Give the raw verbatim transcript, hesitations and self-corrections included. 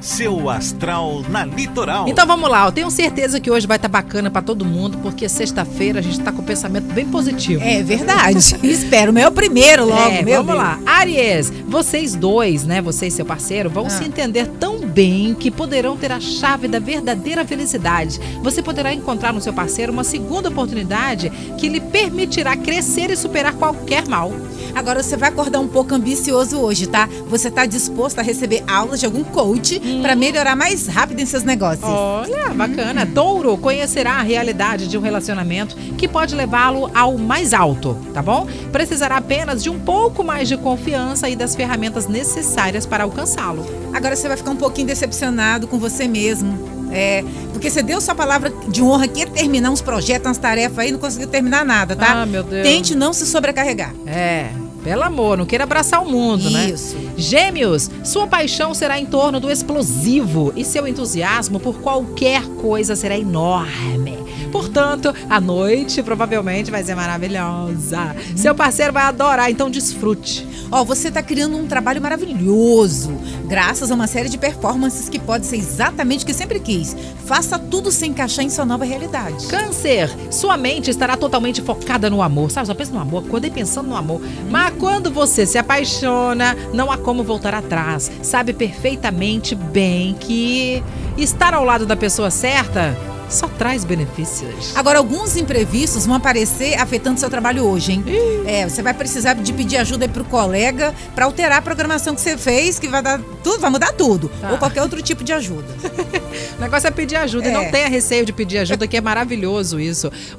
seu astral na Litoral. Então vamos lá, eu tenho certeza que hoje vai estar bacana pra todo mundo, porque sexta-feira a gente tá com o pensamento bem positivo. É verdade. Espero o meu primeiro logo, é, meu vamos Deus. lá. Áries, vocês dois, né, você e seu parceiro, vão Ah. se entender tão bem que poderão ter a chave da verdadeira felicidade. Você poderá encontrar no seu parceiro uma segunda oportunidade que lhe permitirá crescer e superar qualquer mal. Agora você vai acordar um pouco ambicioso hoje, tá? Você tá disposto a receber aulas de algum coach Hum. pra melhorar mais rápido em seus negócios. Olha, bacana. Touro conhecerá a realidade de um relacionamento que pode levá-lo ao mais alto, tá bom? Precisará apenas de um pouco mais de confiança e das ferramentas necessárias para alcançá-lo. Agora você vai ficar um pouquinho decepcionado com você mesmo. É, porque você deu sua palavra de honra que ia terminar uns projetos, umas tarefas aí, não conseguiu terminar nada, tá? Ah, meu Deus. Tente não se sobrecarregar. É, pelo amor, não queira abraçar o mundo, né? Isso. Gêmeos, sua paixão será em torno do explosivo e seu entusiasmo por qualquer coisa será enorme. Portanto, a noite provavelmente vai ser maravilhosa. Seu parceiro vai adorar, então desfrute. Ó, você tá criando um trabalho maravilhoso, graças a uma série de performances que pode ser exatamente o que sempre quis. Faça tudo se encaixar em sua nova realidade. Câncer, sua mente estará totalmente focada no amor. Sabe, só pensa no amor, acordei pensando no amor. Mas quando você se apaixona, não há como voltar atrás. Sabe perfeitamente bem que estar ao lado da pessoa certa só traz benefícios. Agora, alguns imprevistos vão aparecer afetando seu trabalho hoje, hein? É, você vai precisar de pedir ajuda aí pro colega pra alterar a programação que você fez, que vai dar tudo, vai mudar tudo. Tá. Ou qualquer outro tipo de ajuda. O negócio é pedir ajuda. É. E não tenha receio de pedir ajuda, que é maravilhoso isso.